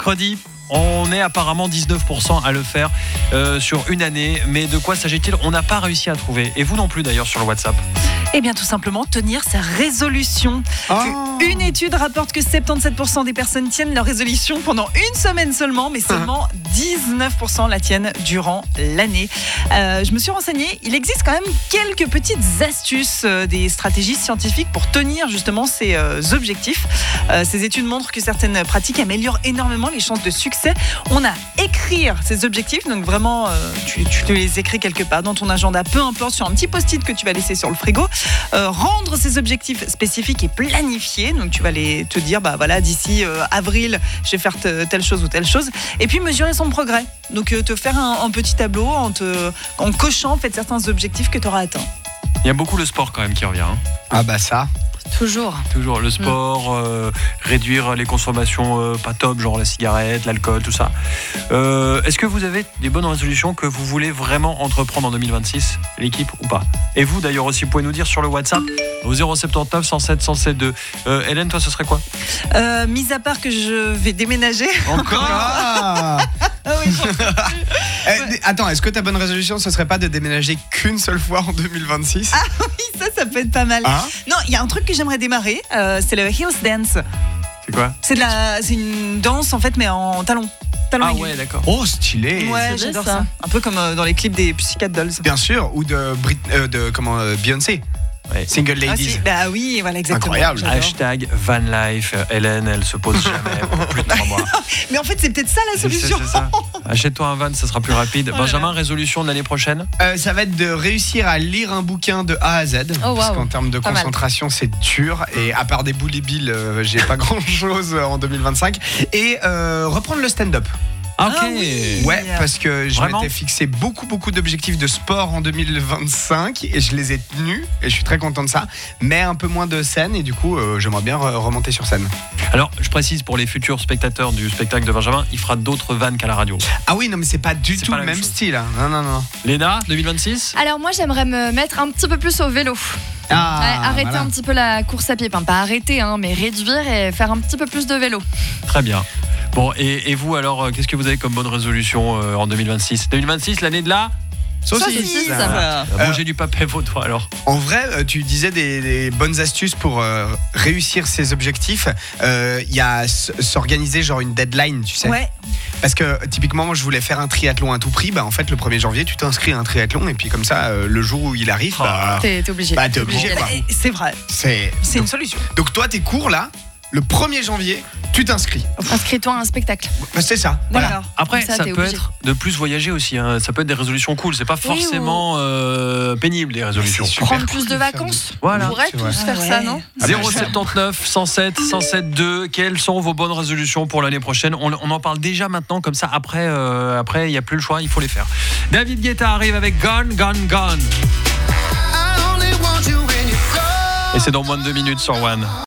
mercredi. On est apparemment 19% à le faire sur une année. Mais de quoi s'agit-il ? On n'a pas réussi à trouver. Et vous non plus d'ailleurs sur le WhatsApp. Eh bien tout simplement tenir sa résolution. Une étude rapporte que 77% des personnes tiennent leur résolution pendant une semaine seulement, mais seulement 19% la tiennent durant l'année. Je me suis renseignée, il existe quand même quelques petites astuces, des stratégies scientifiques pour tenir justement ces objectifs. Ces études montrent que certaines pratiques améliorent énormément les chances de succès. On a écrire ces objectifs, donc vraiment tu les écris quelque part dans ton agenda, peu importe, sur un petit post-it que tu vas laisser sur le frigo. Rendre ces objectifs spécifiques et planifier, donc tu vas te dire voilà, d'ici avril je vais faire telle chose ou telle chose, et puis mesurer son progrès, donc te faire un petit tableau en cochant en fait certains objectifs que tu auras atteints. Il y a beaucoup le sport quand même qui revient. Ah bah ça. Toujours le sport, réduire les consommations pas top, genre la cigarette, l'alcool, tout ça. Est-ce que vous avez des bonnes résolutions que vous voulez vraiment entreprendre en 2026, l'équipe ou pas ? Et vous d'ailleurs aussi, vous pouvez nous dire sur le WhatsApp au 079 107 107 2. Hélène, toi ce serait quoi ? Mis à part que je vais déménager. Encore ? Ah Oui, Attends, est-ce que ta bonne résolution, ce serait pas de déménager qu'une seule fois en 2026 ? ça peut être pas mal. Hein ? Non, il y a un truc que j'aimerais démarrer, c'est le Heels Dance. C'est quoi ? C'est une danse en fait, mais en talons. Ah aigus. ouais, d'accord. Oh, stylé. Ouais, C'est j'adore bien ça. Un peu comme dans les clips des Pussycat Dolls. Bien sûr, ou de Beyoncé. Ouais. Single Ladies. Oui, voilà, exactement. Incroyable. J'adore. Hashtag Vanlife. Hélène, elle se pose jamais pour plus de 3 mois. Mais en fait, c'est peut-être ça la solution. C'est ça. Achète-toi un van, ça sera plus rapide. là Benjamin, là. résolution de l'année prochaine ? Ça va être de réussir à lire un bouquin de A à Z. Oh, Parce wow. qu'en termes de Pas mal. concentration, c'est dur. Et à part des Bully Bill, j'ai pas grand-chose en 2025. Et reprendre le stand-up. Ok. Ah oui. Ouais, parce que je Vraiment m'étais fixé beaucoup d'objectifs de sport en 2025 et je les ai tenus et je suis très content de ça, mais un peu moins de scène et du coup j'aimerais bien remonter sur scène. Alors, je précise pour les futurs spectateurs du spectacle de Benjamin, il fera d'autres vannes qu'à la radio. Ah oui, non mais c'est pas du C'est tout pas le la même même chose. style. Hein. Non. Léna, 2026 ? Alors moi j'aimerais me mettre un petit peu plus au vélo. Arrêter voilà. un petit peu la course à pied. Enfin, pas arrêter, mais réduire et faire un petit peu plus de vélo. Très bien. Bon, et vous alors, qu'est-ce que vous avez comme bonne résolution en 2026 ? 2026, l'année de la Saucisse. manger du papé vautois alors. En vrai, tu disais des bonnes astuces pour réussir ses objectifs. Il y a s'organiser genre une deadline, tu sais. Ouais. Parce que typiquement, moi je voulais faire un triathlon à tout prix. En fait, le 1er janvier, tu t'inscris à un triathlon et puis comme ça, le jour où il arrive, T'es obligé. t'es obligé. Quoi. C'est vrai. C'est C'est une solution. Donc toi, tes cours là, le 1er janvier, tu t'inscris. Inscris-toi à un spectacle. C'est ça. Voilà. D'accord. Après, Comme ça, ça t'es peut obligé. être de plus voyager aussi. Hein. Ça peut être des résolutions cool. C'est pas Oui, forcément pénible les résolutions. C'est super Prendre cool plus de de faire vacances. Voilà. On pourrait C'est vrai. tous faire ça, non ? 079 107 107 2. Quelles sont vos bonnes résolutions pour l'année prochaine ? On en parle déjà maintenant, comme ça après il n'y a plus le choix, il faut les faire. David Guetta arrive avec Gone, Gone, Gone. Et c'est dans moins de 2 minutes sur One.